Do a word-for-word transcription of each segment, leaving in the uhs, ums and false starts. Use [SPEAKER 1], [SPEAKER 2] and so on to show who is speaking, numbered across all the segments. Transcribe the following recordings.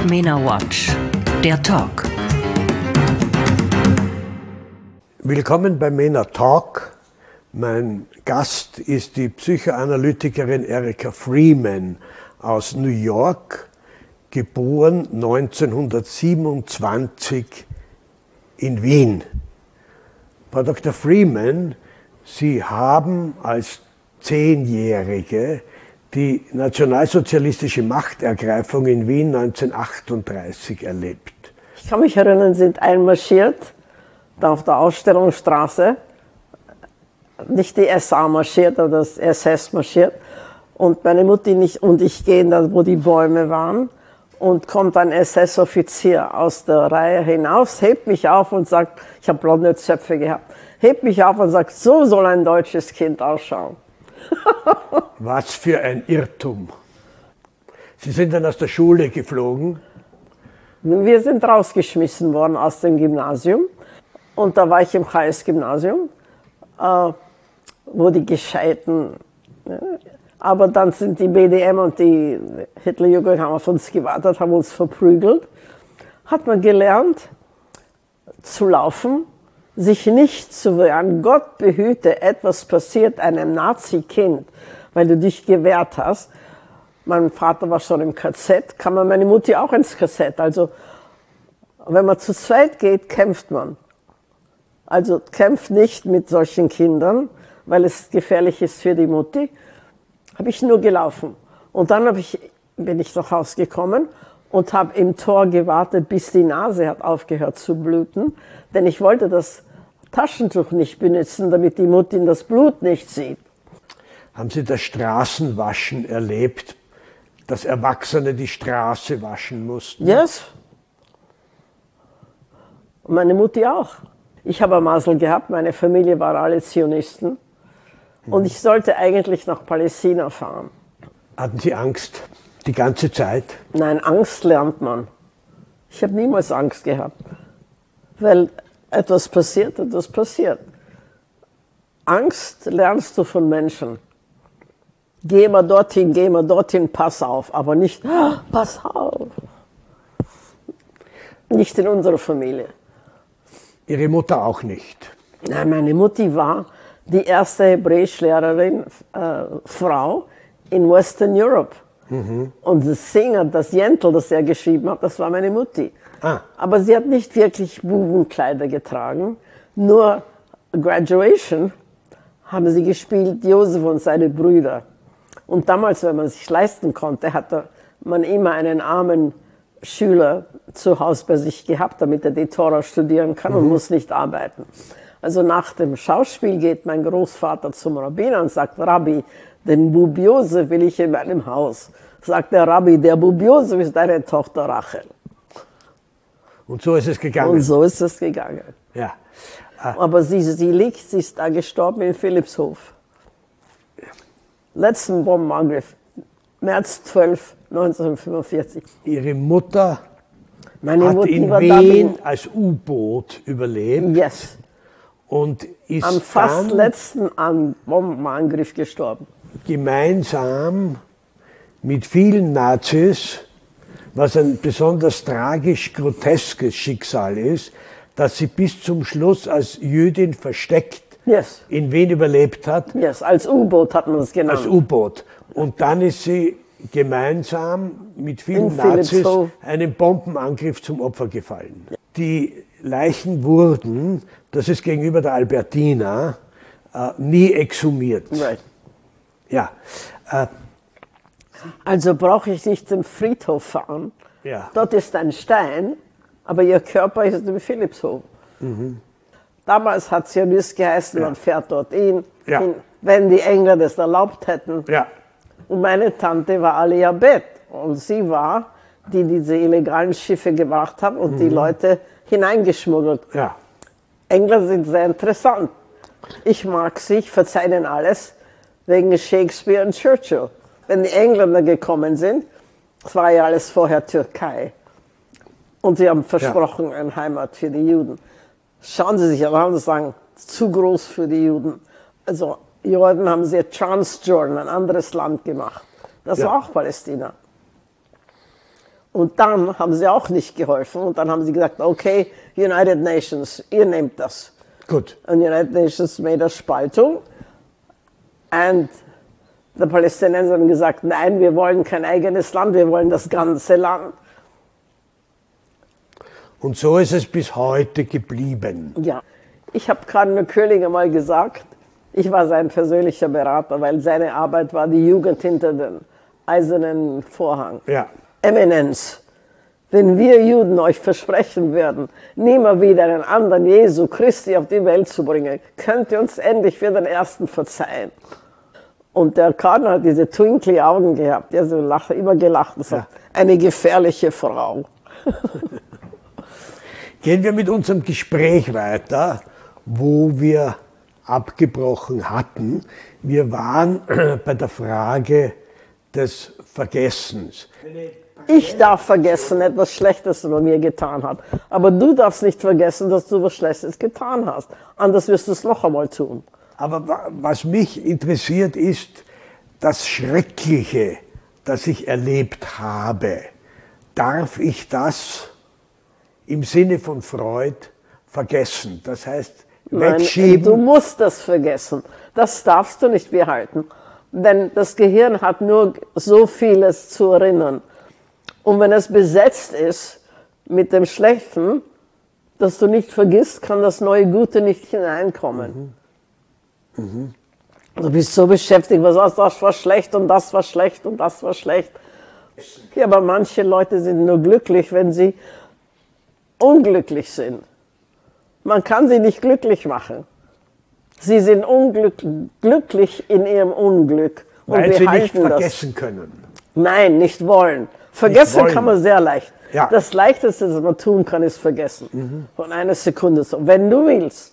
[SPEAKER 1] MENA Watch, der Talk.
[SPEAKER 2] Willkommen bei MENA Talk. Mein Gast ist die Psychoanalytikerin Erika Freeman aus New York, geboren neunzehnhundertsiebenundzwanzig in Wien. Frau Doktor Freeman, Sie haben als Zehnjährige die nationalsozialistische Machtergreifung in Wien neunzehnhundertachtunddreißig erlebt.
[SPEAKER 3] Ich kann mich erinnern, sind einmarschiert, da auf der Ausstellungsstraße, nicht die S A marschiert, aber das S S marschiert. Und meine Mutti nicht, und ich gehen da, wo die Bäume waren, und kommt ein S S-Offizier aus der Reihe hinaus, hebt mich auf und sagt, ich habe blonde Zöpfe gehabt, hebt mich auf und sagt, so soll ein deutsches Kind ausschauen.
[SPEAKER 2] Was für ein Irrtum. Sie sind dann aus der Schule geflogen?
[SPEAKER 3] Wir sind rausgeschmissen worden aus dem Gymnasium. Und da war ich im H S-Gymnasium, äh, wo die Gescheiten... Ja, aber dann sind die B D M und die Hitlerjugend haben auf uns gewartet, haben uns verprügelt. Hat man gelernt zu laufen, sich nicht zu wehren. Gott behüte, etwas passiert einem Nazi-Kind, weil du dich gewehrt hast. Mein Vater war schon im K Z, kam meine Mutti auch ins K Z. Also wenn man zu zweit geht, kämpft man. Also kämpft nicht mit solchen Kindern, weil es gefährlich ist für die Mutti. Habe ich nur gelaufen. Und dann hab ich, bin ich nach Hause gekommen und habe im Tor gewartet, bis die Nase hat aufgehört zu bluten. Denn ich wollte das Taschentuch nicht benutzen, damit die Mutti das Blut nicht sieht.
[SPEAKER 2] Haben Sie das Straßenwaschen erlebt, dass Erwachsene die Straße waschen mussten?
[SPEAKER 3] Yes. Und meine Mutti auch. Ich habe eine Masel gehabt, meine Familie war alle Zionisten. Und ich sollte eigentlich nach Palästina fahren.
[SPEAKER 2] Hatten Sie Angst die ganze Zeit?
[SPEAKER 3] Nein, Angst lernt man. Ich habe niemals Angst gehabt. Weil etwas passiert, etwas passiert. Angst lernst du von Menschen. Geh mal dorthin, geh mal dorthin, pass auf. Aber nicht, ah, pass auf. Nicht in unserer Familie.
[SPEAKER 2] Ihre Mutter auch nicht?
[SPEAKER 3] Nein, meine Mutti war die erste Hebräischlehrerin, äh, Frau in Western Europe. Mhm. Und das Singer, das Jentl, das er geschrieben hat, das war meine Mutti. Ah. Aber sie hat nicht wirklich Bubenkleider getragen, nur Graduation haben sie gespielt, Josef und seine Brüder. Und damals, wenn man sich leisten konnte, hatte man immer einen armen Schüler zu Hause bei sich gehabt, damit er die Tora studieren kann mhm. und muss nicht arbeiten. Also nach dem Schauspiel geht mein Großvater zum Rabbiner und sagt, Rabbi, den Bub Josef will ich in meinem Haus. Sagt der Rabbi, der Bub Josef ist deine Tochter Rachel.
[SPEAKER 2] Und so ist es gegangen?
[SPEAKER 3] Und so ist es gegangen.
[SPEAKER 2] Ja.
[SPEAKER 3] Ah. Aber sie, sie liegt, sie ist da gestorben in Philippshof. Letzten Bombenangriff, März zwölften neunzehnhundertfünfundvierzig.
[SPEAKER 2] Ihre Mutter
[SPEAKER 3] Meine
[SPEAKER 2] hat
[SPEAKER 3] Mutter
[SPEAKER 2] in
[SPEAKER 3] war
[SPEAKER 2] Wien da als U-Boot überlebt.
[SPEAKER 3] Yes.
[SPEAKER 2] Und ist
[SPEAKER 3] am fast
[SPEAKER 2] dann
[SPEAKER 3] letzten Bombenangriff gestorben.
[SPEAKER 2] Gemeinsam mit vielen Nazis, was ein besonders tragisch-groteskes Schicksal ist, dass sie bis zum Schluss als Jüdin versteckt
[SPEAKER 3] yes.
[SPEAKER 2] in Wien überlebt hat.
[SPEAKER 3] Yes, als U-Boot hat man es genannt.
[SPEAKER 2] Als U-Boot. Und dann ist sie gemeinsam mit vielen
[SPEAKER 3] in
[SPEAKER 2] Nazis einem Bombenangriff zum Opfer gefallen. Ja. Die Leichen wurden, das ist gegenüber der Albertina, äh, nie exhumiert.
[SPEAKER 3] Right.
[SPEAKER 2] Ja. Äh,
[SPEAKER 3] also brauche ich nicht zum Friedhof fahren.
[SPEAKER 2] Ja.
[SPEAKER 3] Dort ist ein Stein, aber ihr Körper ist im Philippshof. Mhm. Damals hat es ja nicht geheißen, ja. man fährt dort hin,
[SPEAKER 2] ja.
[SPEAKER 3] hin, wenn die Engländer das erlaubt hätten.
[SPEAKER 2] Ja.
[SPEAKER 3] Und meine Tante war Alia Beth und sie war, die diese illegalen Schiffe gebracht hat und mhm. die Leute hineingeschmuggelt.
[SPEAKER 2] Ja.
[SPEAKER 3] Engländer sind sehr interessant. Ich mag sie, ich verzeihe ihnen alles, wegen Shakespeare und Churchill. Wenn die Engländer gekommen sind, das war ja alles vorher Türkei, und sie haben versprochen, ja. eine Heimat für die Juden. Schauen Sie sich an und sagen, zu groß für die Juden. Also Juden haben sie Transjordan, ein anderes Land gemacht. Das ja. war auch Palästina. Und dann haben sie auch nicht geholfen. Und dann haben sie gesagt, okay, United Nations, ihr nehmt das.
[SPEAKER 2] Gut.
[SPEAKER 3] Und United Nations made a Spaltung. Und die Palästinenser haben gesagt, nein, wir wollen kein eigenes Land, wir wollen das ganze Land.
[SPEAKER 2] Und so ist es bis heute geblieben.
[SPEAKER 3] Ja, ich habe Kardinal Köhling einmal gesagt, ich war sein persönlicher Berater, weil seine Arbeit war die Jugend hinter dem eisernen Vorhang.
[SPEAKER 2] Ja.
[SPEAKER 3] Eminenz, wenn wir Juden euch versprechen würden, nie mehr wieder einen anderen Jesu Christi auf die Welt zu bringen, könnt ihr uns endlich für den ersten verzeihen. Und der Kardinal hat diese twinkly Augen gehabt, der so lacht, immer gelacht und sagt, ja. Eine gefährliche Frau.
[SPEAKER 2] Gehen wir mit unserem Gespräch weiter, wo wir abgebrochen hatten. Wir waren bei der Frage des Vergessens.
[SPEAKER 3] Ich darf vergessen, etwas Schlechtes, was man mir getan hat. Aber du darfst nicht vergessen, dass du was Schlechtes getan hast. Anders wirst du es noch einmal tun.
[SPEAKER 2] Aber was mich interessiert, ist das Schreckliche, das ich erlebt habe. Darf ich das im Sinne von Freud vergessen? Das heißt, wegschieben?
[SPEAKER 3] Nein, du musst das vergessen. Das darfst du nicht behalten. Denn das Gehirn hat nur so vieles zu erinnern. Und wenn es besetzt ist mit dem Schlechten, das du nicht vergisst, kann das neue Gute nicht hineinkommen. Mhm. Mhm. Du bist so beschäftigt, was das war schlecht und das war schlecht und das war schlecht. Ja, aber manche Leute sind nur glücklich, wenn sie unglücklich sind. Man kann sie nicht glücklich machen. Sie sind unglücklich in ihrem Unglück. Und
[SPEAKER 2] Weil sie nicht
[SPEAKER 3] das.
[SPEAKER 2] vergessen können.
[SPEAKER 3] Nein, nicht wollen. Vergessen
[SPEAKER 2] nicht wollen.
[SPEAKER 3] kann man sehr leicht.
[SPEAKER 2] Ja.
[SPEAKER 3] Das Leichteste, was man tun kann, ist vergessen. Mhm. Von einer Sekunde so. Wenn du willst.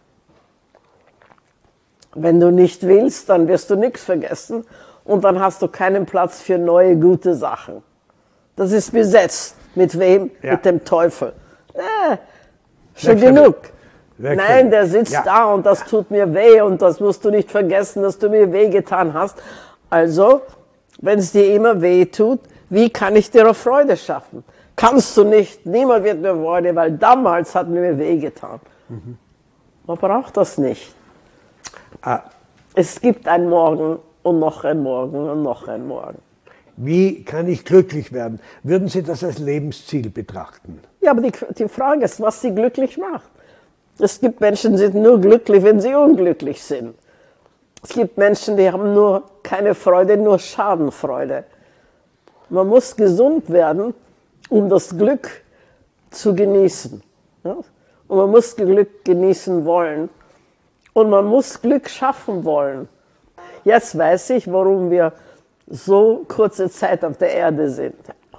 [SPEAKER 3] Wenn du nicht willst, dann wirst du nichts vergessen. Und dann hast du keinen Platz für neue, gute Sachen. Das ist besetzt. Mit wem? Ja. Mit dem Teufel. Äh, schon genug. Weg Nein, der sitzt ja. da und das tut mir weh und das musst du nicht vergessen, dass du mir weh getan hast. Also, wenn es dir immer weh tut, wie kann ich dir auch Freude schaffen? Kannst du nicht, niemand wird mir Freude, weil damals hat mir weh getan. Mhm. Man braucht das nicht. Ah. Es gibt ein Morgen und noch ein Morgen und noch ein Morgen.
[SPEAKER 2] Wie kann ich glücklich werden? Würden Sie das als Lebensziel betrachten?
[SPEAKER 3] Ja, aber die, die Frage ist, was Sie glücklich macht. Es gibt Menschen, die sind nur glücklich, wenn sie unglücklich sind. Es gibt Menschen, die haben nur keine Freude, nur Schadenfreude. Man muss gesund werden, um das Glück zu genießen. Ja? Und man muss Glück genießen wollen. Und man muss Glück schaffen wollen. Jetzt weiß ich, warum wir so kurze Zeit auf der Erde sind.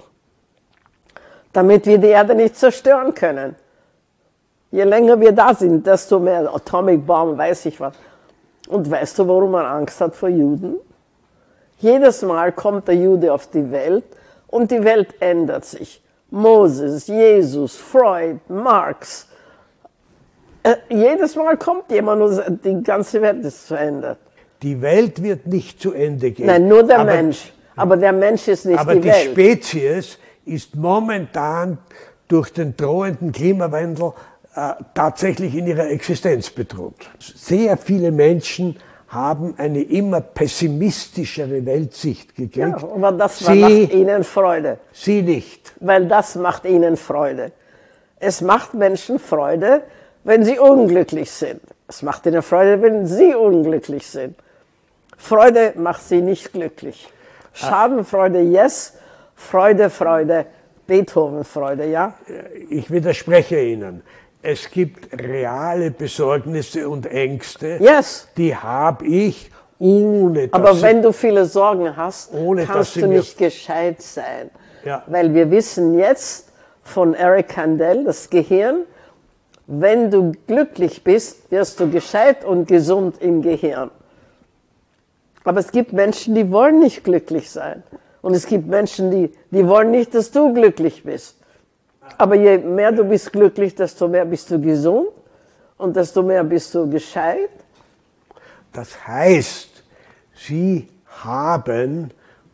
[SPEAKER 3] Damit wir die Erde nicht zerstören können. Je länger wir da sind, desto mehr Atomic Bomb, weiß ich was. Und weißt du, warum man Angst hat vor Juden? Jedes Mal kommt der Jude auf die Welt und die Welt ändert sich. Moses, Jesus, Freud, Marx. Äh, jedes Mal kommt jemand und die ganze Welt ist verändert.
[SPEAKER 2] Die Welt wird nicht zu Ende gehen.
[SPEAKER 3] Nein, nur der aber, Mensch. Aber der Mensch ist nicht
[SPEAKER 2] aber
[SPEAKER 3] die,
[SPEAKER 2] die
[SPEAKER 3] Welt.
[SPEAKER 2] Aber die Spezies ist momentan durch den drohenden Klimawandel äh, tatsächlich in ihrer Existenz bedroht. Sehr viele Menschen haben eine immer pessimistischere Weltsicht gekriegt.
[SPEAKER 3] Ja, aber das Sie, macht ihnen Freude.
[SPEAKER 2] Sie nicht.
[SPEAKER 3] Weil das macht ihnen Freude. Es macht Menschen Freude, wenn sie unglücklich sind. Es macht ihnen Freude, wenn sie unglücklich sind. Freude macht sie nicht glücklich. Schadenfreude, yes. Freude, Freude, Beethoven-Freude, ja?
[SPEAKER 2] Ich widerspreche Ihnen. Es gibt reale Besorgnisse und Ängste,
[SPEAKER 3] yes.
[SPEAKER 2] die habe ich, ohne dass
[SPEAKER 3] Aber wenn du viele Sorgen hast,
[SPEAKER 2] ohne,
[SPEAKER 3] kannst du nicht gescheit sein.
[SPEAKER 2] Ja.
[SPEAKER 3] Weil wir wissen jetzt von Eric Kandel, das Gehirn, wenn du glücklich bist, wirst du gescheit und gesund im Gehirn. Aber es gibt Menschen, die wollen nicht glücklich sein. Und es gibt Menschen, die, die wollen nicht, dass du glücklich bist. Aber je mehr du bist glücklich, desto mehr bist du gesund und desto mehr bist du gescheit.
[SPEAKER 2] Das heißt, Sie haben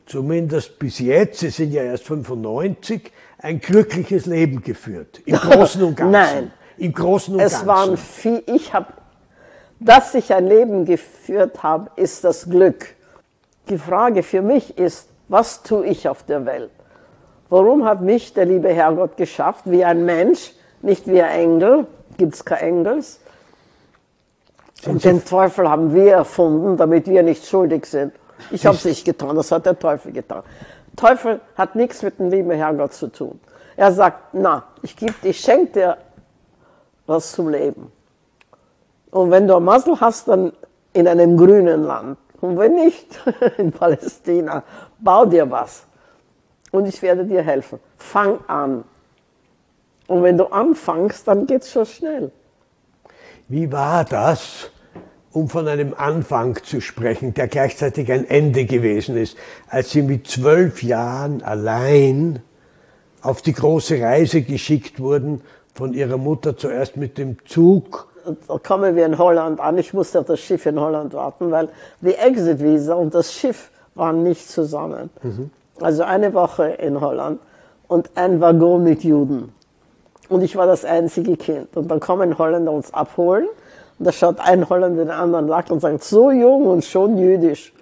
[SPEAKER 2] zumindest bis jetzt, Sie sind ja erst fünfundneunzig, ein glückliches Leben geführt. Im Großen und Ganzen.
[SPEAKER 3] Nein.
[SPEAKER 2] Im Großen und
[SPEAKER 3] es
[SPEAKER 2] Ganzen.
[SPEAKER 3] Waren viel, ich habe, dass ich ein Leben geführt habe, ist das Glück. Die Frage für mich ist, was tue ich auf der Welt? Warum hat mich der liebe Herrgott geschafft, wie ein Mensch, nicht wie ein Engel, gibt es keine Engels. Und den Teufel haben wir erfunden, damit wir nicht schuldig sind. Ich habe es nicht getan, das hat der Teufel getan. Teufel hat nichts mit dem lieben Herrgott zu tun. Er sagt, na, ich, ich schenke dir was zum Leben. Und wenn du ein Masel hast, dann in einem grünen Land. Und wenn nicht, in Palästina, bau dir was. Und ich werde dir helfen. Fang an. Und wenn du anfängst, dann geht es schon schnell.
[SPEAKER 2] Wie war das, um von einem Anfang zu sprechen, der gleichzeitig ein Ende gewesen ist, als Sie mit zwölf Jahren allein auf die große Reise geschickt wurden, von Ihrer Mutter zuerst mit dem Zug?
[SPEAKER 3] Da kommen wir in Holland an. Ich musste auf das Schiff in Holland warten, weil die Exit-Visa und das Schiff waren nicht zusammen. Mhm. Also eine Woche in Holland und ein Waggon mit Juden. Und ich war das einzige Kind. Und dann kommen Holländer uns abholen und da schaut ein Holländer den anderen lacht und sagt, so jung und schon jüdisch.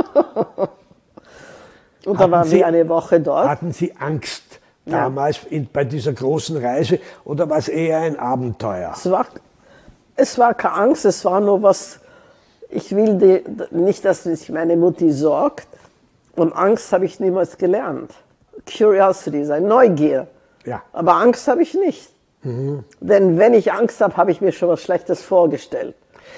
[SPEAKER 3] Und da waren wir eine Woche dort.
[SPEAKER 2] Hatten Sie Angst damals ja. in, bei dieser großen Reise oder war es eher ein Abenteuer?
[SPEAKER 3] Es war, es war keine Angst, es war nur was, ich will die, nicht, dass sich meine Mutti sorgt. Und Angst habe ich niemals gelernt. Curiosity, sein Neugier.
[SPEAKER 2] Ja.
[SPEAKER 3] Aber Angst habe ich nicht. Mhm. Denn wenn ich Angst habe, habe ich mir schon was Schlechtes vorgestellt.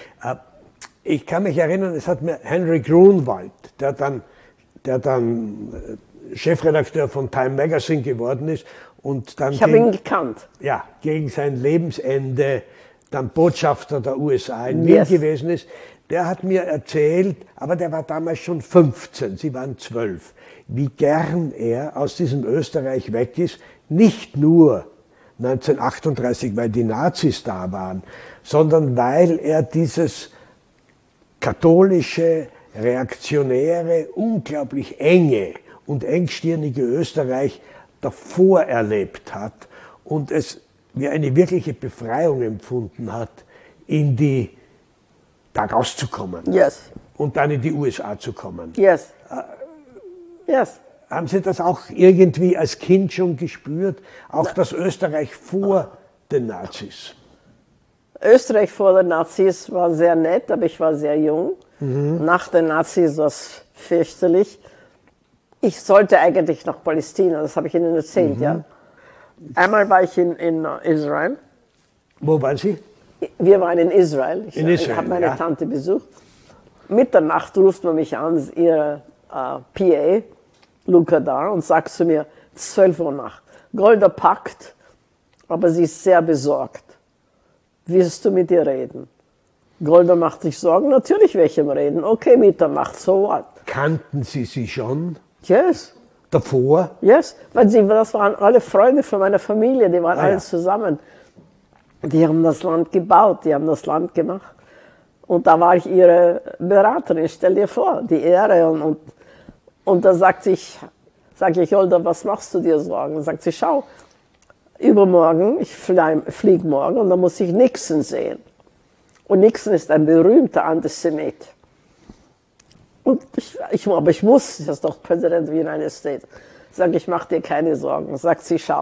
[SPEAKER 2] Ich kann mich erinnern, es hat mir Henry Grunwald, der dann, der dann Chefredakteur von Time Magazine geworden ist. Und dann
[SPEAKER 3] ich habe ihn gekannt.
[SPEAKER 2] Ja, gegen sein Lebensende dann Botschafter der U S A in Wien yes. gewesen ist. Der hat mir erzählt, aber der war damals schon fünfzehn, Sie waren zwölf, wie gern er aus diesem Österreich weg ist, nicht nur neunzehnhundertachtunddreißig, weil die Nazis da waren, sondern weil er dieses katholische, reaktionäre, unglaublich enge und engstirnige Österreich davor erlebt hat und es wie eine wirkliche Befreiung empfunden hat, in die da rauszukommen.
[SPEAKER 3] Yes.
[SPEAKER 2] Und dann in die U S A zu kommen.
[SPEAKER 3] Yes. Yes.
[SPEAKER 2] Haben Sie das auch irgendwie als Kind schon gespürt? Auch Na. das Österreich vor den Nazis?
[SPEAKER 3] Österreich vor den Nazis war sehr nett, aber ich war sehr jung. Mhm. Nach den Nazis war es fürchterlich. Ich sollte eigentlich nach Palästina, das habe ich Ihnen erzählt, mhm. ja. Einmal war ich in, in Israel.
[SPEAKER 2] Wo waren Sie?
[SPEAKER 3] Wir waren in Israel. Ich,
[SPEAKER 2] ich
[SPEAKER 3] habe meine
[SPEAKER 2] ja.
[SPEAKER 3] Tante besucht. Mitternacht ruft man mich an, ihre uh, P A, Luca da, und sagt zu mir, zwölf Uhr Nacht. Golda packt, aber sie ist sehr besorgt. Wirst du mit ihr reden? Golda macht sich Sorgen, natürlich werde ich ihm reden. Okay, Mitternacht, so what?
[SPEAKER 2] Kannten Sie sie schon?
[SPEAKER 3] Yes.
[SPEAKER 2] Davor?
[SPEAKER 3] Yes, weil sie, das waren alle Freunde von meiner Familie, die waren
[SPEAKER 2] ah,
[SPEAKER 3] alle
[SPEAKER 2] ja.
[SPEAKER 3] zusammen. Die haben das Land gebaut, die haben das Land gemacht. Und da war ich ihre Beraterin, stell dir vor, die Ehre. Und, und, und da sagt sie, sage ich, Golda, was machst du dir Sorgen? Und sagt sie, schau, übermorgen, ich fliege morgen und dann muss ich Nixon sehen. Und Nixon ist ein berühmter Antisemit. Und ich, ich, aber ich muss, das ist doch Präsident der United States. Sag ich, mach dir keine Sorgen. Sagt sie, schau.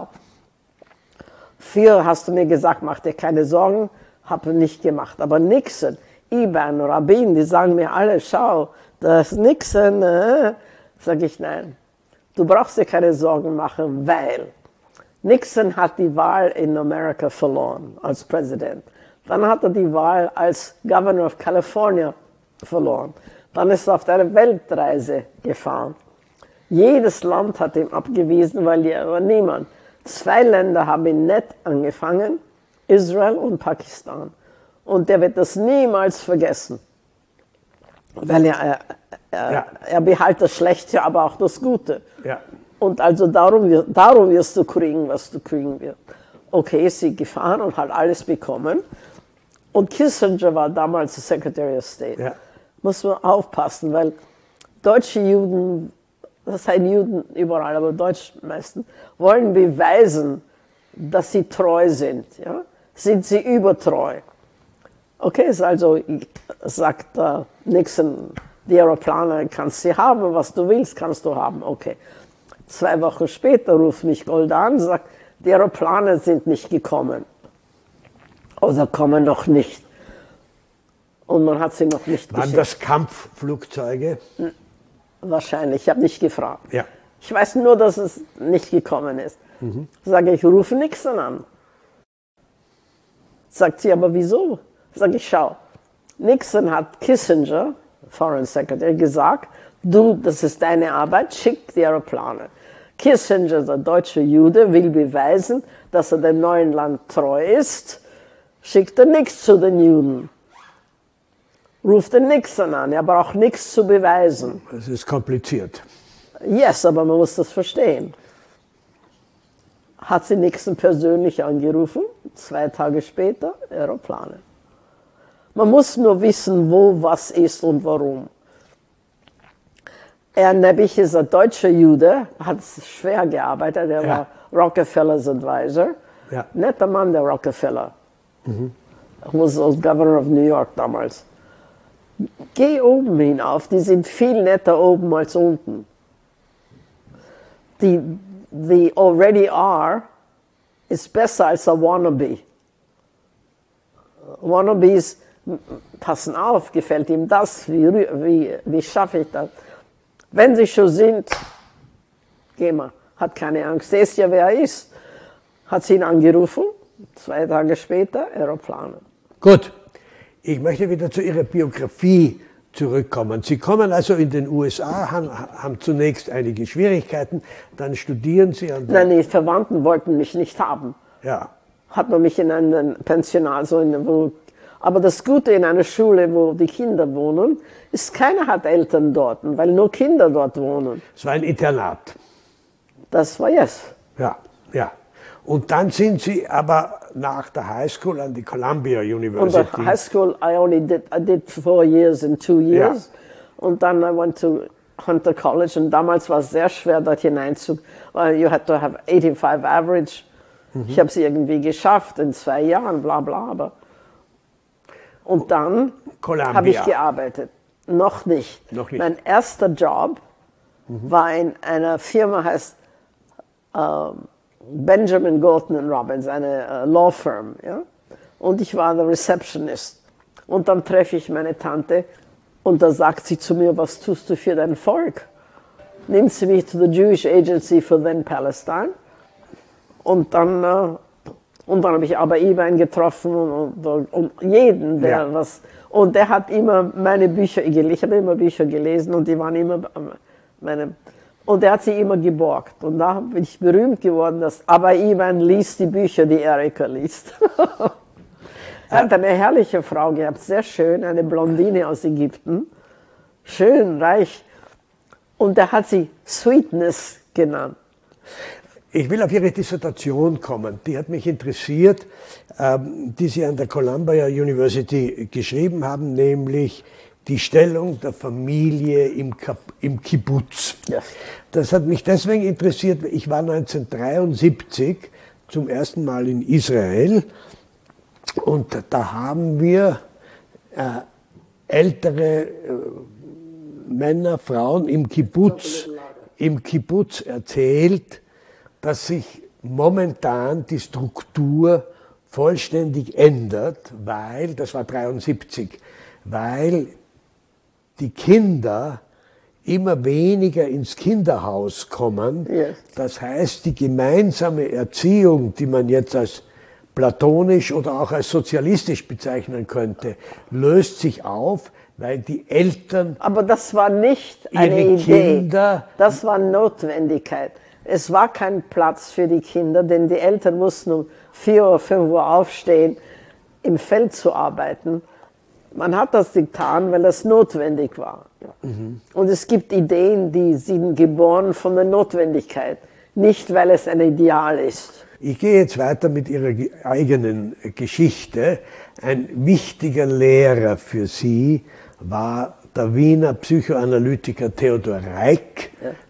[SPEAKER 3] Vier hast du mir gesagt, mach dir keine Sorgen, habe nicht gemacht. Aber Nixon, Iban, Rabin, die sagen mir alle, schau, das ist Nixon. Äh. Sag ich, nein, du brauchst dir keine Sorgen machen, weil Nixon hat die Wahl in Amerika verloren als Präsident. Dann hat er die Wahl als Governor of California verloren. Dann ist er auf eine Weltreise gefahren. Jedes Land hat ihm abgewiesen, weil die, aber niemand. Zwei Länder haben ihn nett angefangen, Israel und Pakistan. Und der wird das niemals vergessen. Weil er, er,
[SPEAKER 2] ja.
[SPEAKER 3] er behält das Schlechte, aber auch das Gute.
[SPEAKER 2] Ja.
[SPEAKER 3] Und also darum, darum wirst du kriegen, was du kriegen wirst. Okay, ist sie gefahren und hat alles bekommen. Und Kissinger war damals Secretary of State.
[SPEAKER 2] Ja.
[SPEAKER 3] Muss man aufpassen, weil deutsche Juden das seien Juden überall, aber Deutsch meistens, wollen beweisen, dass sie treu sind. Ja? Sind sie übertreu? Okay, ist also, sagt äh, Nixon, die Aeroplane kannst du haben, was du willst, kannst du haben. Okay. Zwei Wochen später ruft mich Gold an und sagt, die Aeroplane sind nicht gekommen. Oder kommen noch nicht. Und man hat sie noch nicht
[SPEAKER 2] Waren
[SPEAKER 3] geschickt.
[SPEAKER 2] das Kampfflugzeuge?
[SPEAKER 3] Wahrscheinlich, ich habe nicht gefragt.
[SPEAKER 2] Ja.
[SPEAKER 3] Ich weiß nur, dass es nicht gekommen ist. Mhm. Sage ich, rufe Nixon an. Sagt sie, aber wieso? Sage ich, schau, Nixon hat Kissinger, Foreign Secretary, gesagt, du, das ist deine Arbeit, schick die Aeroplane. Kissinger, der deutsche Jude, will beweisen, dass er dem neuen Land treu ist, schickt er nichts zu den Juden. Ruft den Nixon an, er braucht nichts zu beweisen.
[SPEAKER 2] Es ist kompliziert.
[SPEAKER 3] Yes, aber man muss das verstehen. Hat sie Nixon persönlich angerufen, zwei Tage später, Aeroplane. Man muss nur wissen, wo was ist und warum. Er nämlich ist ein deutscher Jude, hat schwer gearbeitet, er
[SPEAKER 2] Ja.
[SPEAKER 3] war Rockefellers Advisor.
[SPEAKER 2] Ja.
[SPEAKER 3] Netter Mann, der Rockefeller. Mhm. Er war Governor of New York damals. Geh oben hinauf, die sind viel netter oben als unten. Die, die already are ist besser als ein Wannabe. Wannabes passen auf, gefällt ihm das, wie, wie, wie schaffe ich das? Wenn sie schon sind, geh mal, hat keine Angst, siehst ja, wer er ist. Hat sie ihn angerufen, zwei Tage später, Aeroplane.
[SPEAKER 2] Gut, ich möchte wieder zu Ihrer Biografie zurückkommen. Sie kommen also in den U S A, haben, haben zunächst einige Schwierigkeiten, dann studieren Sie an der...
[SPEAKER 3] Nein, die Verwandten wollten mich nicht haben.
[SPEAKER 2] Ja.
[SPEAKER 3] Hat man mich in ein Pensionat, so in, wo, aber das Gute in einer Schule, wo die Kinder wohnen, ist, keiner hat Eltern dort, weil nur Kinder dort wohnen.
[SPEAKER 2] Es war ein Internat.
[SPEAKER 3] Das war yes.
[SPEAKER 2] Ja, ja. Und dann sind Sie aber nach der High School an die Columbia
[SPEAKER 3] Und
[SPEAKER 2] University.
[SPEAKER 3] the high school, I only did, I did four years in two years.
[SPEAKER 2] Ja.
[SPEAKER 3] Und dann I went to Hunter College und damals war es sehr schwer, dort hineinzu, weil you had to have eighty-five average. Mhm. Ich habe es irgendwie geschafft in zwei Jahren, bla bla, aber. Und dann habe ich gearbeitet. Noch nicht.
[SPEAKER 2] Noch nicht.
[SPEAKER 3] Mein erster Job mhm. war in einer Firma, heißt ähm, Benjamin Gorton and Robbins, eine uh, Law Firm. Ja? Und ich war der Receptionist. Und dann treffe ich meine Tante und da sagt sie zu mir, was tust du für dein Volk? Nimmt sie mich to the Jewish Agency for then Palestine. Und dann, uh, und dann habe ich aber Iwan getroffen und, und, und jeden, der ja. was... Und der hat immer meine Bücher gelesen. Ich habe immer Bücher gelesen und die waren immer meine... Und er hat sie immer geborgt. Und da bin ich berühmt geworden, dass aber Iwan liest die Bücher, die Erika liest. Er hat eine herrliche Frau gehabt, sehr schön, eine Blondine aus Ägypten. Schön, reich. Und er hat sie Sweetness genannt.
[SPEAKER 2] Ich will auf Ihre Dissertation kommen. Die hat mich interessiert, ähm, die Sie an der Columbia University geschrieben haben, nämlich die Stellung der Familie im, Kap im Kibbutz.
[SPEAKER 3] Ja.
[SPEAKER 2] Das hat mich deswegen interessiert, ich war neunzehnhundertdreiundsiebzig zum ersten Mal in Israel und da haben wir äh, ältere äh, Männer, Frauen im Kibbutz, im Kibbutz erzählt, dass sich momentan die Struktur vollständig ändert, weil, das war dreiundsiebzig, weil die Kinder immer weniger ins Kinderhaus kommen.
[SPEAKER 3] Yes.
[SPEAKER 2] Das heißt, die gemeinsame Erziehung, die man jetzt als platonisch oder auch als sozialistisch bezeichnen könnte, löst sich auf, weil die Eltern
[SPEAKER 3] Aber das war nicht eine
[SPEAKER 2] ihre
[SPEAKER 3] Idee,
[SPEAKER 2] Kinder,
[SPEAKER 3] das war Notwendigkeit. Es war kein Platz für die Kinder, denn die Eltern mussten um vier Uhr, fünf Uhr aufstehen, im Feld zu arbeiten. Man hat das getan, weil das notwendig war. Mhm. Und es gibt Ideen, die sind geboren von der Notwendigkeit, nicht weil es ein Ideal ist.
[SPEAKER 2] Ich gehe jetzt weiter mit Ihrer eigenen Geschichte. Ein wichtiger Lehrer für Sie war der Wiener Psychoanalytiker Theodor Reik, ja.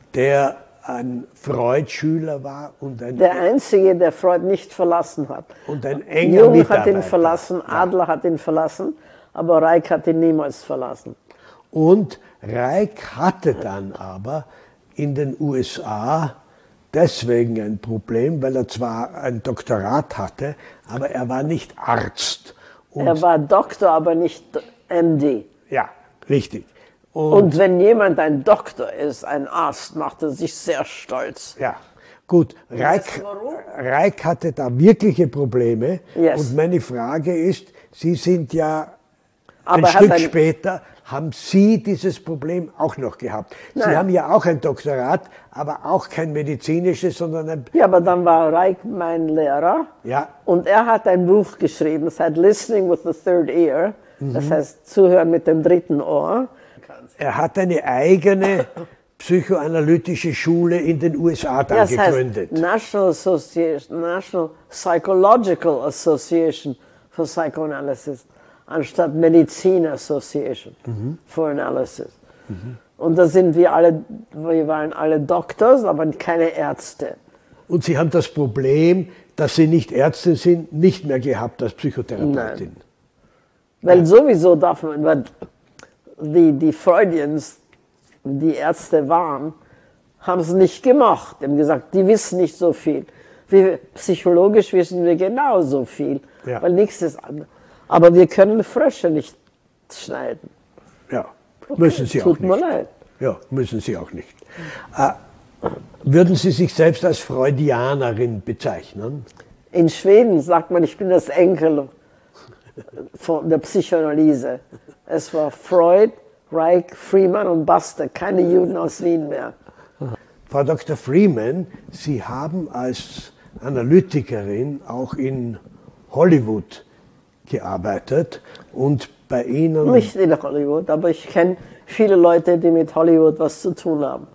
[SPEAKER 2] der ein Freud-Schüler war und ein,
[SPEAKER 3] Der Einzige, der Freud nicht verlassen hat.
[SPEAKER 2] und ein enger
[SPEAKER 3] Jung
[SPEAKER 2] Mitarbeiter.
[SPEAKER 3] hat ihn verlassen, Adler hat ihn verlassen, aber Reich hat ihn niemals verlassen.
[SPEAKER 2] Und Reich hatte dann aber in den U S A deswegen ein Problem, weil er zwar ein Doktorat hatte, aber er war nicht Arzt. Und,
[SPEAKER 3] Er war Doktor, aber nicht M D.
[SPEAKER 2] ja, richtig. Und,
[SPEAKER 3] Und wenn jemand ein Doktor ist, ein Arzt, macht er sich sehr stolz.
[SPEAKER 2] ja, gut, Reich,
[SPEAKER 3] Weißt du warum?
[SPEAKER 2] Reich hatte da wirkliche Probleme.
[SPEAKER 3] Yes.
[SPEAKER 2] Und meine Frage ist, Sie sind ja ein
[SPEAKER 3] Aber er hat
[SPEAKER 2] Stück
[SPEAKER 3] ein-
[SPEAKER 2] später, haben Sie dieses Problem auch noch gehabt? Sie
[SPEAKER 3] Nein.
[SPEAKER 2] haben ja auch ein Doktorat, aber auch kein medizinisches, sondern ein...
[SPEAKER 3] Ja, aber dann war Reich mein Lehrer.
[SPEAKER 2] Ja,
[SPEAKER 3] Und er hat ein Buch geschrieben, das heißt Listening with the Third Ear. Das heißt Zuhören mit dem dritten Ohr.
[SPEAKER 2] er hat eine eigene psychoanalytische Schule in den U S A dann
[SPEAKER 3] Das heißt
[SPEAKER 2] gegründet.
[SPEAKER 3] National Association, National Psychological Association for Psychoanalysis, anstatt Medicine Association for Analysis. Und da sind wir alle, wir waren alle Doctors, aber keine Ärzte.
[SPEAKER 2] Und Sie haben das Problem, dass Sie nicht Ärztin sind, nicht mehr gehabt als Psychotherapeutin.
[SPEAKER 3] Weil sowieso darf man, weil die, die Freudians, die Ärzte waren, haben es nicht gemacht. Die haben gesagt, die wissen nicht so viel. Wir, psychologisch wissen wir genauso viel,
[SPEAKER 2] Ja.
[SPEAKER 3] weil nichts ist anders. Aber wir können Frösche nicht schneiden.
[SPEAKER 2] Ja, müssen Sie auch
[SPEAKER 3] Tut mir
[SPEAKER 2] nicht.
[SPEAKER 3] leid.
[SPEAKER 2] Ja, müssen Sie auch nicht. Äh, würden Sie sich selbst als Freudianerin bezeichnen?
[SPEAKER 3] In Schweden sagt man, ich bin das Enkel von der Psychoanalyse. Es war Freud, Reich, Freeman und basta, keine Juden aus Wien mehr.
[SPEAKER 2] Frau Doktor Freeman, Sie haben als Analytikerin auch in Hollywood gearbeitet und bei Ihnen...
[SPEAKER 3] Nicht in Hollywood, aber ich kenne viele Leute, die mit Hollywood was zu tun haben.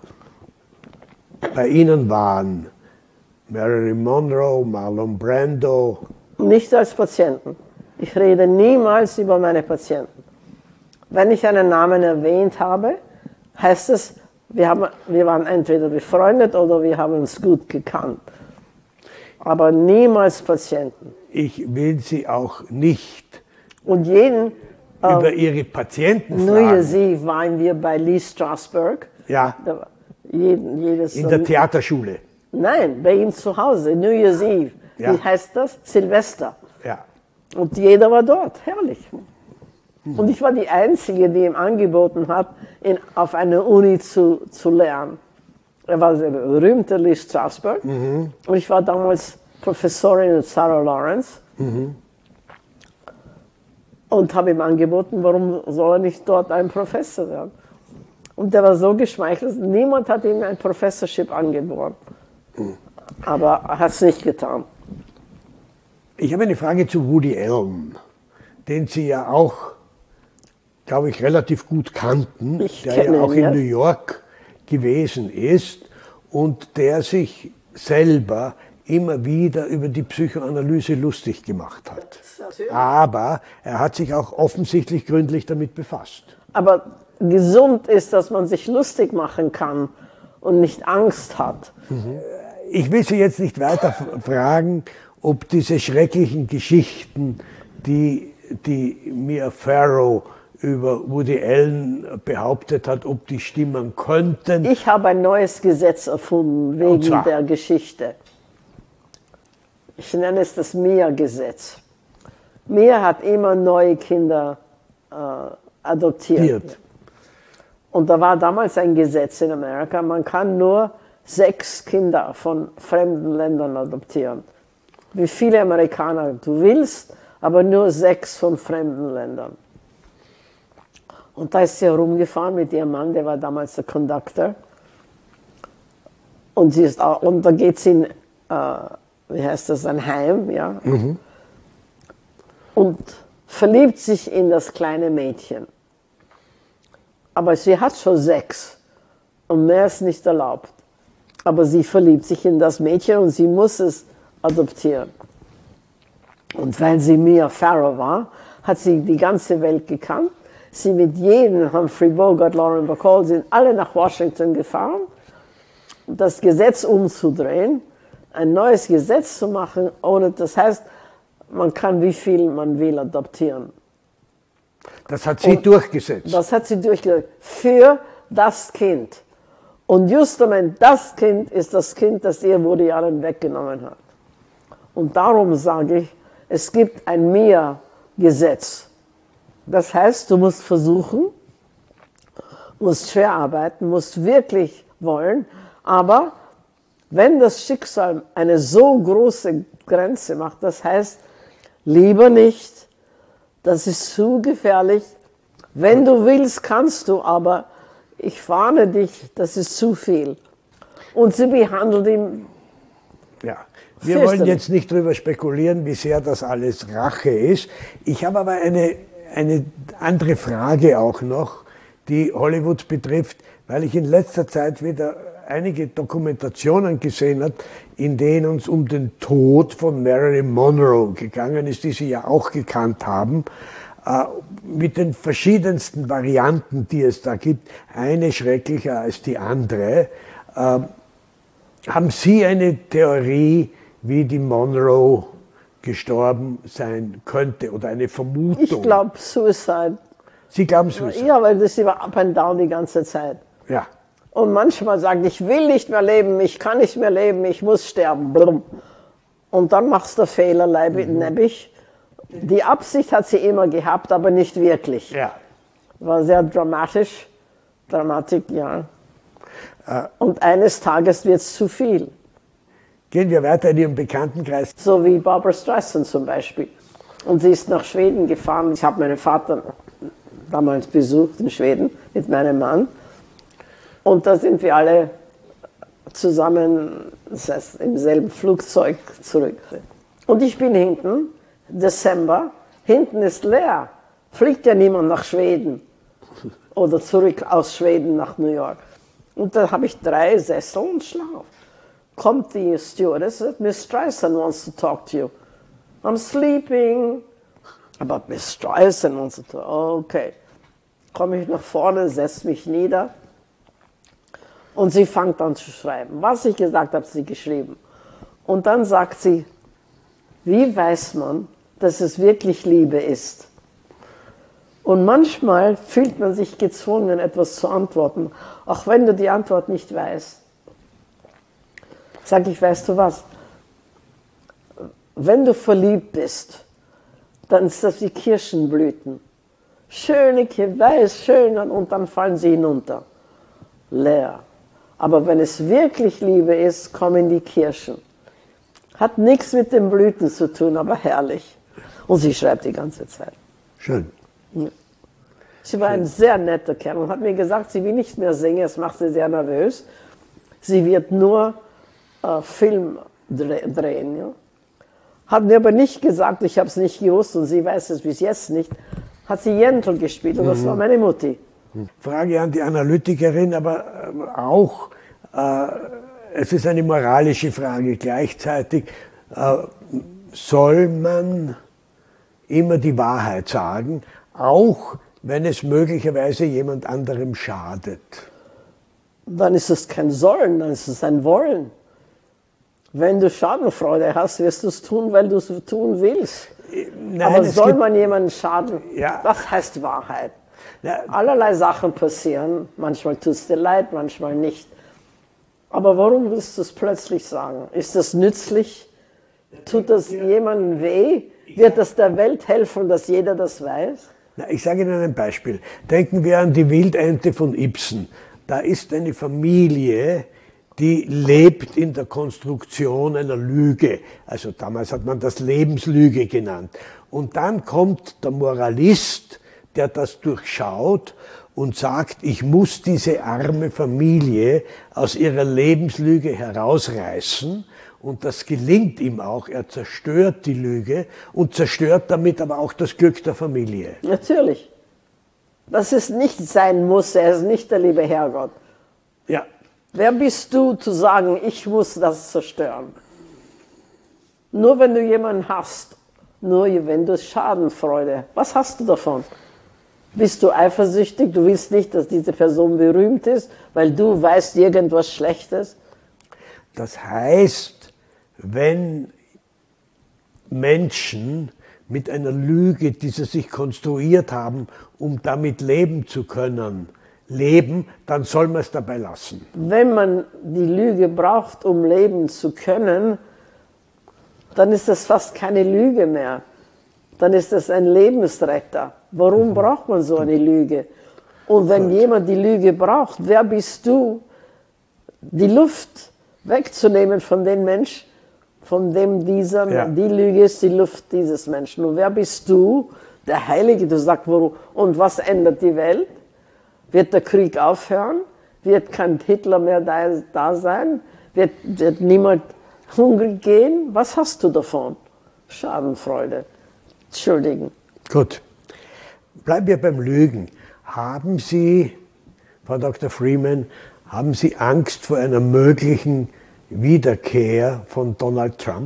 [SPEAKER 2] Bei Ihnen waren Marilyn Monroe, Marlon Brando.
[SPEAKER 3] Nicht als Patienten. Ich rede niemals über meine Patienten. Wenn ich einen Namen erwähnt habe, heißt es, wir, haben, wir waren entweder befreundet oder wir haben uns gut gekannt. Aber niemals Patienten.
[SPEAKER 2] Ich will Sie auch nicht
[SPEAKER 3] Und jeden
[SPEAKER 2] über Ihre Patienten
[SPEAKER 3] New Year's
[SPEAKER 2] fragen.
[SPEAKER 3] Eve waren wir bei Lee Strasberg.
[SPEAKER 2] Ja,
[SPEAKER 3] Da war jeden, jedes
[SPEAKER 2] in der Theaterschule.
[SPEAKER 3] Nein, bei ihm zu Hause, New Year's Eve.
[SPEAKER 2] Ja.
[SPEAKER 3] Wie heißt das? Silvester.
[SPEAKER 2] Ja.
[SPEAKER 3] Und jeder war dort, herrlich. Und ich war die Einzige, die ihm angeboten hat, in, auf einer Uni zu, zu lernen. Er war der berühmte Lee Strasberg. Und ich war damals Professorin in Sarah Lawrence. Und habe ihm angeboten, warum soll er nicht dort ein Professor werden. Und der war so geschmeichelt, niemand hat ihm ein Professorship angeboten. Aber er hat es nicht getan.
[SPEAKER 2] Ich habe eine Frage zu Woody Allen, den Sie ja auch, glaube ich, relativ gut kannten,
[SPEAKER 3] Ich
[SPEAKER 2] der
[SPEAKER 3] kenne
[SPEAKER 2] ja auch
[SPEAKER 3] ihn,
[SPEAKER 2] in
[SPEAKER 3] ja.
[SPEAKER 2] New York gewesen ist und der sich selber immer wieder über die Psychoanalyse lustig gemacht hat. Aber er hat sich auch offensichtlich gründlich damit befasst.
[SPEAKER 3] Aber gesund ist, dass man sich lustig machen kann und nicht Angst hat.
[SPEAKER 2] Ich will Sie jetzt nicht weiter f- fragen, ob diese schrecklichen Geschichten, die, die Mia Farrow über Woody Allen behauptet hat, ob die stimmen könnten.
[SPEAKER 3] Ich habe ein neues Gesetz erfunden wegen
[SPEAKER 2] zwar?
[SPEAKER 3] der Geschichte. Ich nenne es das Mia-Gesetz. Mia hat immer neue Kinder äh, adoptiert.
[SPEAKER 2] Adoptiert.
[SPEAKER 3] Und da war damals ein Gesetz in Amerika, man kann nur sechs Kinder von fremden Ländern adoptieren. Wie viele Amerikaner du willst, aber nur sechs von fremden Ländern. Und da ist sie herumgefahren mit ihrem Mann, der war damals der Conductor. Und, sie ist auch, und da geht sie in, äh, wie heißt das, ein Heim, ja. Und verliebt sich in das kleine Mädchen. Aber sie hat schon sechs und mehr ist nicht erlaubt. Aber sie verliebt sich in das Mädchen und sie muss es adoptieren. Und weil sie Mia Farrow war, hat sie die ganze Welt gekannt. Sie mit jedem, Humphrey Bogart, Lauren Bacall, sind alle nach Washington gefahren das Gesetz umzudrehen, ein neues Gesetz zu machen, ohne, das heißt, man kann wie viel man will adoptieren.
[SPEAKER 2] Das hat sie
[SPEAKER 3] Und
[SPEAKER 2] durchgesetzt.
[SPEAKER 3] Das hat sie durchgesetzt. Für das Kind. Und justament das Kind ist das Kind, das ihr Woody Allen weggenommen hat. Und darum sage ich, es gibt ein Mehr-Gesetz. Das heißt, du musst versuchen, musst schwer arbeiten, musst wirklich wollen, aber wenn das Schicksal eine so große Grenze macht, das heißt, lieber nicht, das ist zu gefährlich. Wenn du willst, kannst du, aber ich warne dich, das ist zu viel. Und sie behandelt ihn.
[SPEAKER 2] Ja, wir wollen jetzt nicht darüber spekulieren, wie sehr das alles Rache ist. Ich habe aber eine, eine andere Frage auch noch, die Hollywood betrifft, weil ich in letzter Zeit wieder einige Dokumentationen gesehen habe, in denen uns um den Tod von Marilyn Monroe gegangen ist, die Sie ja auch gekannt haben, äh, mit den verschiedensten Varianten, die es da gibt, eine schrecklicher als die andere. Äh, haben Sie eine Theorie, wie die Monroe gestorben sein könnte oder eine Vermutung?
[SPEAKER 3] Ich glaube Suicide.
[SPEAKER 2] Sie glauben Suicide?
[SPEAKER 3] Ja, weil das war up and down die ganze Zeit.
[SPEAKER 2] Ja.
[SPEAKER 3] Und manchmal sagt, ich will nicht mehr leben, ich kann nicht mehr leben, ich muss sterben. Blum. Und dann machst du Fehler, nämlich die Absicht hat sie immer gehabt, aber nicht wirklich.
[SPEAKER 2] Ja.
[SPEAKER 3] War sehr dramatisch, Dramatik, ja. Äh. Und eines Tages wird es zu viel.
[SPEAKER 2] Gehen wir weiter in Ihrem Bekanntenkreis.
[SPEAKER 3] So wie Barbra Streisand zum Beispiel. Und sie ist nach Schweden gefahren. Ich habe meinen Vater damals besucht in Schweden mit meinem Mann. Und da sind wir alle zusammen, das heißt, im selben Flugzeug zurück. Und ich bin hinten, Dezember, hinten ist leer. Fliegt ja niemand nach Schweden oder zurück aus Schweden nach New York. Und da habe ich drei Sessel und Schlaf. Kommt die Stewardess, Miss Streisand wants to talk to you. I'm sleeping. Aber Miss Streisand wants to talk. Okay. Komme ich nach vorne, setze mich nieder. Und sie fängt an zu schreiben. Was ich gesagt habe, sie geschrieben. Und dann sagt sie, wie weiß man, dass es wirklich Liebe ist? Und manchmal fühlt man sich gezwungen, etwas zu antworten, auch wenn du die Antwort nicht weißt. Sag ich, weißt du was? Wenn du verliebt bist, dann ist das wie Kirschenblüten. Schöne, weiß, schön, und dann fallen sie hinunter. Leer. Aber wenn es wirklich Liebe ist, kommen die Kirschen. Hat nichts mit den Blüten zu tun, aber herrlich. Und sie schreibt die ganze Zeit.
[SPEAKER 2] Schön.
[SPEAKER 3] Ja. Sie war Schön. Ein sehr netter Kerl und hat mir gesagt, sie will nicht mehr singen, das macht sie sehr nervös. Sie wird nur äh, Film drehen. Ja. Hat mir aber nicht gesagt, ich habe es nicht gewusst und sie weiß es bis jetzt nicht, hat sie Jentl gespielt und mhm. das war meine Mutti.
[SPEAKER 2] Frage an die Analytikerin, aber auch, äh, es ist eine moralische Frage gleichzeitig, äh, soll man immer die Wahrheit sagen, auch wenn es möglicherweise jemand anderem schadet?
[SPEAKER 3] Dann ist es kein Sollen, dann ist es ein Wollen. Wenn du Schadenfreude hast, wirst du es tun, weil du es tun willst. Nein, aber soll man jemandem schaden?
[SPEAKER 2] Ja.
[SPEAKER 3] Das heißt Wahrheit. Ja. Allerlei Sachen passieren, manchmal tut es dir leid, manchmal nicht. Aber warum willst du es plötzlich sagen? Ist das nützlich? Tut das jemandem weh? Wird das der Welt helfen, dass jeder das weiß?
[SPEAKER 2] Na, ich sage Ihnen ein Beispiel. Denken wir an die Wildente von Ibsen. Da ist eine Familie, die lebt in der Konstruktion einer Lüge. Also damals hat man das Lebenslüge genannt. Und dann kommt der Moralist, der das durchschaut und sagt, ich muss diese arme Familie aus ihrer Lebenslüge herausreißen. Und das gelingt ihm auch. Er zerstört die Lüge und zerstört damit aber auch das Glück der Familie.
[SPEAKER 3] Natürlich. Dass es nicht sein muss, er ist nicht der liebe Herrgott.
[SPEAKER 2] Ja.
[SPEAKER 3] Wer bist du, zu sagen, ich muss das zerstören? Nur wenn du jemanden hast, nur wenn du Schadenfreude, was hast du davon? Bist du eifersüchtig, du willst nicht, dass diese Person berühmt ist, weil du weißt irgendwas Schlechtes?
[SPEAKER 2] Das heißt, wenn Menschen mit einer Lüge, die sie sich konstruiert haben, um damit leben zu können, leben, dann soll man es dabei lassen.
[SPEAKER 3] Wenn man die Lüge braucht, um leben zu können, dann ist das fast keine Lüge mehr. Dann ist das ein Lebensretter. Warum mhm. braucht man so eine Lüge? Und wenn Gut. jemand die Lüge braucht, wer bist du, die Luft wegzunehmen von dem Mensch, von dem dieser, ja. die Lüge ist die Luft dieses Menschen. Und wer bist du, der Heilige, du sagst, warum? Und was ändert die Welt? Wird der Krieg aufhören? Wird kein Hitler mehr da, da sein? Wird, wird niemand hungrig gehen? Was hast du davon? Schadenfreude. Entschuldigen.
[SPEAKER 2] Gut. Bleiben wir beim Lügen. Haben Sie, Frau Doktor Freeman, haben Sie Angst vor einer möglichen Wiederkehr von Donald Trump?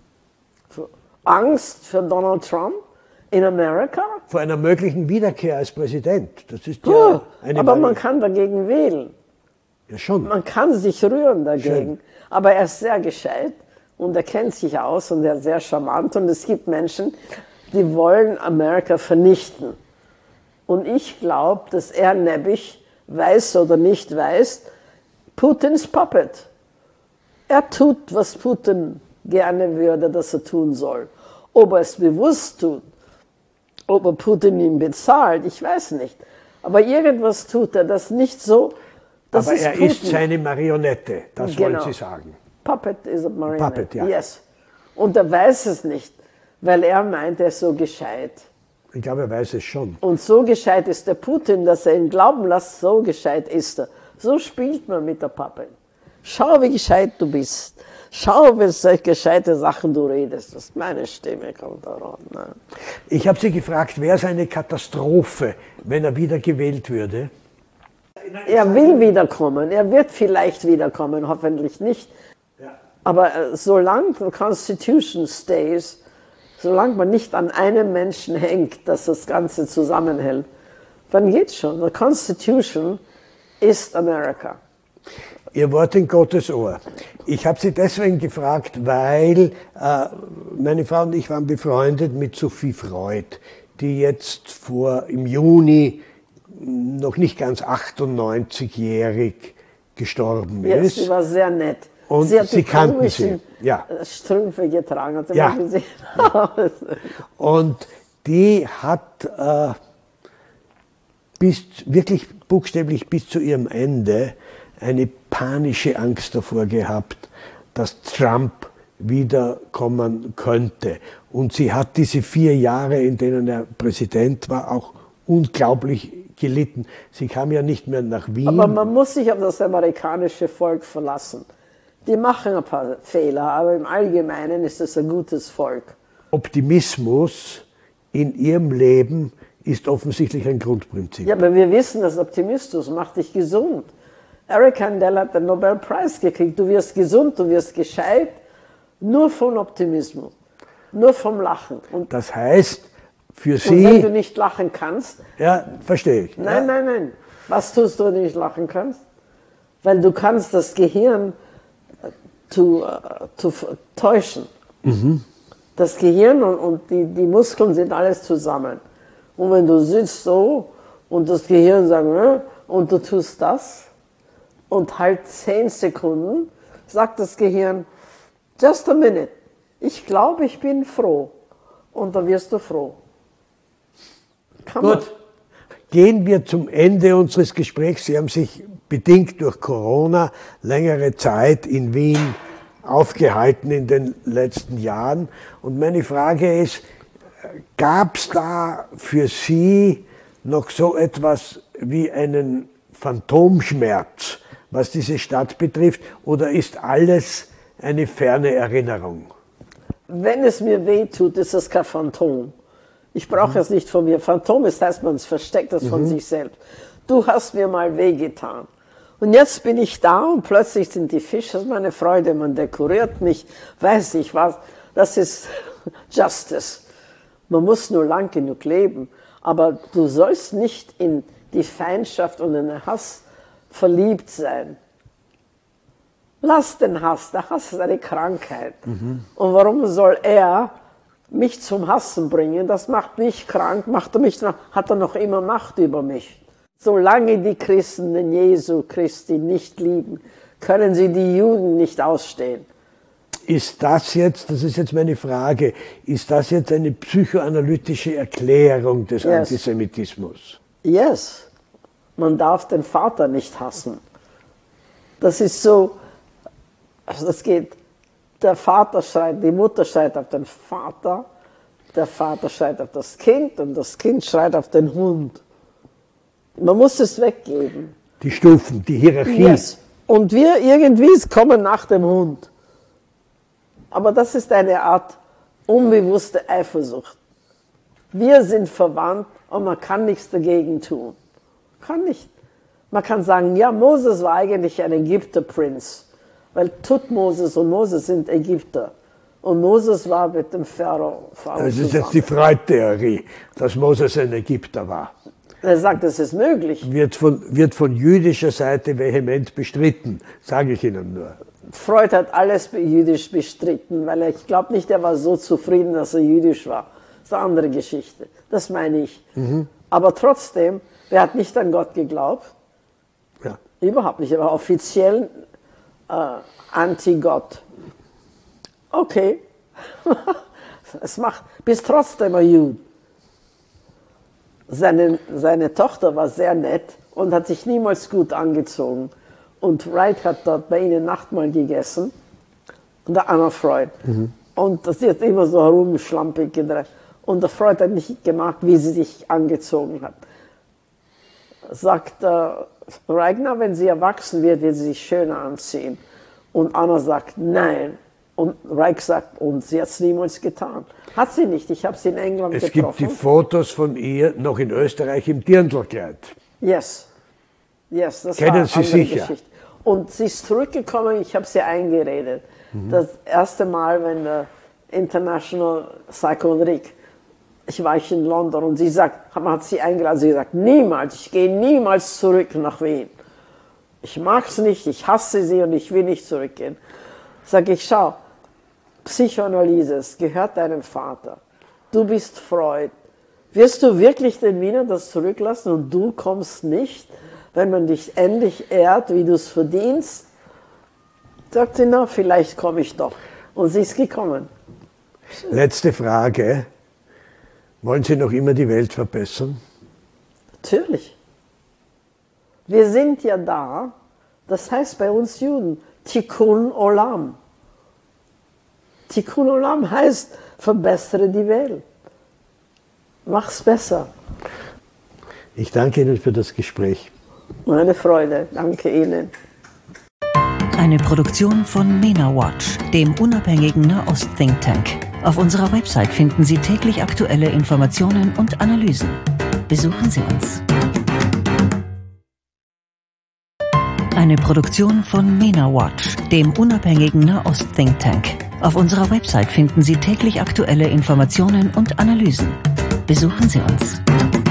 [SPEAKER 3] Angst für Donald Trump in Amerika?
[SPEAKER 2] Vor einer möglichen Wiederkehr als Präsident. Das ist
[SPEAKER 3] Puh,
[SPEAKER 2] ja eine
[SPEAKER 3] aber man kann dagegen wählen.
[SPEAKER 2] Ja, schon.
[SPEAKER 3] Man kann sich rühren dagegen.
[SPEAKER 2] Schön.
[SPEAKER 3] Aber er ist sehr gescheit und er kennt sich aus und er ist sehr charmant. Und es gibt Menschen, die wollen Amerika vernichten. Und ich glaube, dass er nämlich, weiß oder nicht weiß, Putins Puppet. Er tut, was Putin gerne würde, dass er tun soll. Ob er es bewusst tut, ob er Putin ihn bezahlt, ich weiß nicht. Aber irgendwas tut er, das nicht so. Das
[SPEAKER 2] Aber
[SPEAKER 3] ist
[SPEAKER 2] er
[SPEAKER 3] Putin.
[SPEAKER 2] ist seine Marionette, das
[SPEAKER 3] Genau.
[SPEAKER 2] wollen Sie sagen.
[SPEAKER 3] Puppet is a marionette.
[SPEAKER 2] Puppet, ja.
[SPEAKER 3] Yes. Und er weiß es nicht, weil er meint, er ist so gescheit.
[SPEAKER 2] Ich glaube, er weiß es schon.
[SPEAKER 3] Und so gescheit ist der Putin, dass er ihn glauben lässt, so gescheit ist er. So spielt man mit der Puppe. Schau, wie gescheit du bist. Schau, welche gescheite Sachen du redest. Das meine Stimme kommt da ran. Ne?
[SPEAKER 2] Ich habe Sie gefragt, wäre es eine Katastrophe, wenn er wieder gewählt würde?
[SPEAKER 3] Er will wiederkommen. Er wird vielleicht wiederkommen, hoffentlich nicht.
[SPEAKER 2] Ja.
[SPEAKER 3] Aber äh, solange die Constitution stays, solange man nicht an einem Menschen hängt, dass das Ganze zusammenhält, dann geht's schon. The Constitution ist Amerika.
[SPEAKER 2] Ihr Wort in Gottes Ohr. Ich habe Sie deswegen gefragt, weil äh, meine Frau und ich waren befreundet mit Sophie Freud, die jetzt vor im Juni noch nicht ganz achtundneunzigjährig gestorben
[SPEAKER 3] Ja,
[SPEAKER 2] ist.
[SPEAKER 3] sie war sehr nett.
[SPEAKER 2] Und
[SPEAKER 3] sie hat
[SPEAKER 2] Sie
[SPEAKER 3] die
[SPEAKER 2] kannten sie.
[SPEAKER 3] komischen
[SPEAKER 2] Ja.
[SPEAKER 3] Strümpfe getragen. Hat sie
[SPEAKER 2] Ja.
[SPEAKER 3] mal gesehen.
[SPEAKER 2] Und die hat äh, bis, wirklich buchstäblich bis zu ihrem Ende eine panische Angst davor gehabt, dass Trump wiederkommen könnte. Und sie hat diese vier Jahre, in denen er Präsident war, auch unglaublich gelitten. Sie kam ja nicht mehr nach Wien.
[SPEAKER 3] Aber man muss sich auf das amerikanische Volk verlassen. Die machen ein paar Fehler, aber im Allgemeinen ist es ein gutes Volk.
[SPEAKER 2] Optimismus in ihrem Leben ist offensichtlich ein Grundprinzip.
[SPEAKER 3] Ja, aber wir wissen, dass Optimismus macht dich gesund. Eric Kandel hat den Nobelpreis gekriegt. Du wirst gesund, du wirst gescheit, nur von Optimismus, nur vom Lachen. Und,
[SPEAKER 2] Das heißt, für
[SPEAKER 3] und
[SPEAKER 2] Sie...
[SPEAKER 3] wenn du nicht lachen kannst...
[SPEAKER 2] Ja, verstehe ich.
[SPEAKER 3] Nein,
[SPEAKER 2] ja.
[SPEAKER 3] nein, nein. Was tust du, wenn du nicht lachen kannst? Weil du kannst das Gehirn zu, zu täuschen. Mhm. Das Gehirn und, und die, die Muskeln sind alles zusammen. Und wenn du sitzt so und das Gehirn sagt, äh, und du tust das und halt zehn Sekunden, sagt das Gehirn, just a minute, ich glaube, ich bin froh. Und dann wirst du froh. Kann
[SPEAKER 2] Gut.
[SPEAKER 3] man.
[SPEAKER 2] Gehen wir zum Ende unseres Gesprächs. Sie haben sich bedingt durch Corona längere Zeit in Wien aufgehalten in den letzten Jahren. Und meine Frage ist, gab es da für Sie noch so etwas wie einen Phantomschmerz, was diese Stadt betrifft, oder ist alles eine ferne Erinnerung?
[SPEAKER 3] Wenn es mir weh tut, ist es kein Phantom. Ich brauche mhm. es nicht von mir. Phantom ist, heißt, man versteckt es mhm. von sich selbst. Du hast mir mal wehgetan. Und jetzt bin ich da und plötzlich sind die Fische, das ist meine Freude, man dekoriert mich, weiß nicht was. Das ist Justice. Man muss nur lang genug leben. Aber du sollst nicht in die Feindschaft und in den Hass verliebt sein. Lass den Hass, der Hass ist eine Krankheit. Mhm. Und warum soll er mich zum Hassen bringen? Das macht mich krank, macht er mich, hat er noch immer Macht über mich. Solange die Christen den Jesu Christi nicht lieben, können sie die Juden nicht ausstehen.
[SPEAKER 2] Ist das jetzt, das ist jetzt meine Frage, ist das jetzt eine psychoanalytische Erklärung des yes. Antisemitismus?
[SPEAKER 3] Yes. Man darf den Vater nicht hassen. Das ist so, also das geht, der Vater schreit, die Mutter schreit auf den Vater, der Vater schreit auf das Kind und das Kind schreit auf den Hund. Man muss es weggeben.
[SPEAKER 2] Die Stufen, die Hierarchie.
[SPEAKER 3] Yes. Und wir irgendwie kommen nach dem Hund. Aber das ist eine Art unbewusste Eifersucht. Wir sind verwandt und man kann nichts dagegen tun. Kann nicht. Man kann sagen, ja, Moses war eigentlich ein Ägypterprinz. Weil Tutmosis und Moses sind Ägypter. Und Moses war mit dem Pharao. Pharao
[SPEAKER 2] das ist zusammen. Jetzt die Freud-Theorie, dass Moses ein Ägypter war.
[SPEAKER 3] Er sagt, das ist möglich.
[SPEAKER 2] Wird von, wird von jüdischer Seite vehement bestritten, sage ich Ihnen nur.
[SPEAKER 3] Freud hat alles jüdisch bestritten, weil er, ich glaube nicht, er war so zufrieden, dass er jüdisch war. Das ist eine andere Geschichte. Das meine ich. Mhm. Aber trotzdem, wer hat nicht an Gott geglaubt?
[SPEAKER 2] Ja.
[SPEAKER 3] Überhaupt nicht. Er war offiziell äh, anti-Gott. Okay. Es macht, bist trotzdem ein Jude. Seine, seine Tochter war sehr nett und hat sich niemals gut angezogen. Und Wright hat dort bei ihnen Nachtmahl gegessen, und der Anna Freud. Mhm. Und das ist immer so herumschlampig gedreht. Und der Freud hat nicht gemacht, wie sie sich angezogen hat. Sagt äh, Reigner, wenn sie erwachsen wird, wird sie sich schöner anziehen. Und Anna sagt, nein. Und Reich sagt, und sie hat es niemals getan. Hat sie nicht, ich habe sie in England
[SPEAKER 2] es
[SPEAKER 3] getroffen.
[SPEAKER 2] Es gibt die Fotos von ihr noch in Österreich im Dirndlkleid.
[SPEAKER 3] Yes. Yes, das
[SPEAKER 2] Kennen
[SPEAKER 3] war
[SPEAKER 2] Sie
[SPEAKER 3] eine
[SPEAKER 2] sicher.
[SPEAKER 3] Geschichte. Und sie ist zurückgekommen, ich habe sie eingeredet. Mhm. Das erste Mal, wenn der International Psychoanalytic, ich war ich in London und sie sagt, man hat sie eingeladen, sie sagt, niemals, ich gehe niemals zurück nach Wien. Ich mag es nicht, ich hasse sie und ich will nicht zurückgehen. Sag ich, schau, Psychoanalyse gehört deinem Vater. Du bist Freud. Wirst du wirklich den Wiener das zurücklassen und du kommst nicht, wenn man dich endlich ehrt, wie du es verdienst? Sagt sie, na, vielleicht komme ich doch. Und sie ist gekommen.
[SPEAKER 2] Letzte Frage. Wollen Sie noch immer die Welt verbessern?
[SPEAKER 3] Natürlich. Wir sind ja da, das heißt bei uns Juden, Tikkun Olam. Tikkun Olam heißt, verbessere die Welt. Mach's besser.
[SPEAKER 2] Ich danke Ihnen für das Gespräch.
[SPEAKER 3] Meine Freude. Danke Ihnen.
[SPEAKER 1] Eine Produktion von MENA Watch, dem unabhängigen Nahost-Think Tank. Auf unserer Website finden Sie täglich aktuelle Informationen und Analysen. Besuchen Sie uns. Eine Produktion von MENA Watch, dem unabhängigen Nahost-Think Tank. Auf unserer Website finden Sie täglich aktuelle Informationen und Analysen. Besuchen Sie uns.